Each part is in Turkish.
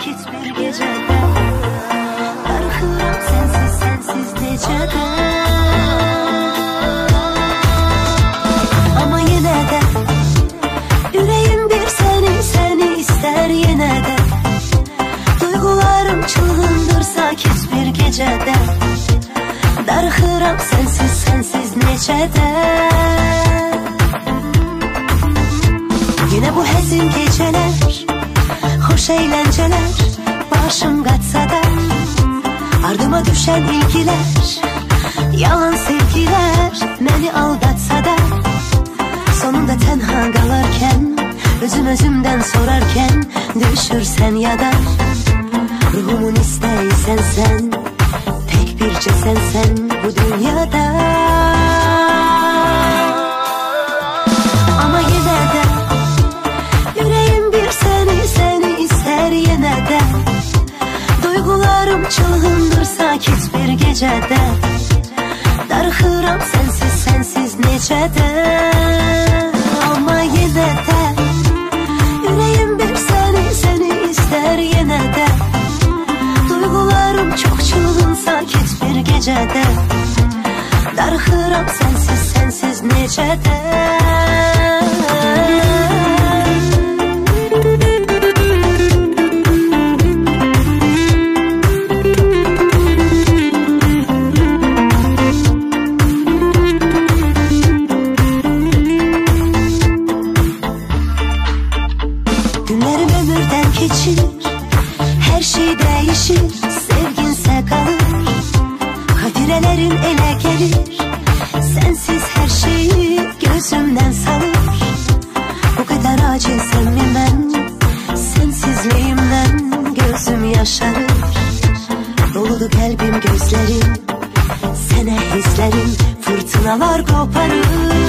sakit bir gecede. Darıxıram sensiz sensiz necədə. Amma yenə də ürəyim bir səni istər yenə də. Duygularım çılğındır sakit bir gecədə. Darıxıram sensiz sensiz necədə. Yine bu həzin geceler, hoş eğlenceler, başım qaçsa da ardıma düşen ilgiler, yalan sevgiler məni aldatsa da sonunda tenha qalarkən, özümden sorarken düşürsen ya da ruhumun istəysən sen, tek bircə sen bu dünyada. Ama yine de duygularım çılgındır sakit bir gecede. Darıxıram sensiz sensiz necədə. Ama yine de yüreğim bir seni ister yine de. Duygularım çok çılgın sakit bir gecede. Darıxıram sensiz sensiz necədə. Günlerim ömürden geçir, her şey değişir, sevginse kalır. Hatirelerin ele gelir, sensiz her şeyi gözümden salır. Bu kadar acilsem mi ben, sensizliğimden gözüm yaşarır. Doludu kalbim gözlerim, sene hislerim, fırtınalar koparır.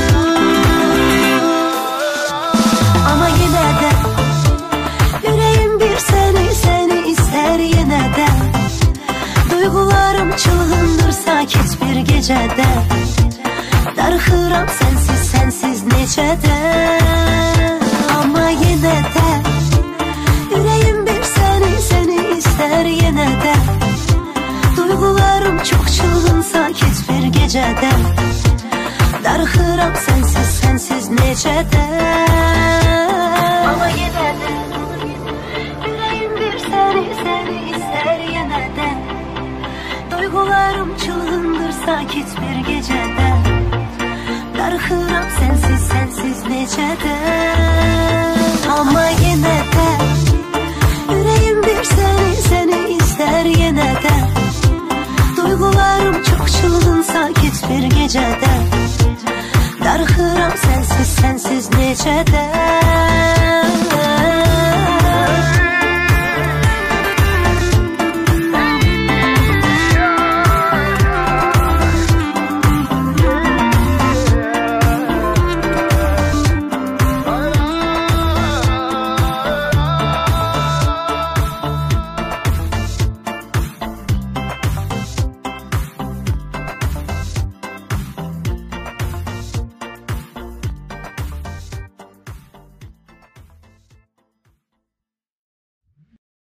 Ama yine de yüreğim bir seni ister yine de. Duygularım çılgındır sakit bir gecede. Darıxıram sensiz sensiz necədə. Ama yine de yüreğim bir seni ister yine de. Duygularım çok çılgın sakit bir gecede. Darıxıram sensiz sensiz necədə. Ama yine de yüreğim bir seni ister yine de. Duygularım çılgındır sakit bir gecede. Darıxıram sensiz sensiz necədə. Ama yine de yüreğim bir seni ister yine de. Duygularım çok çılgın sakit bir gecede. Darıxıram sensiz sensiz necədə.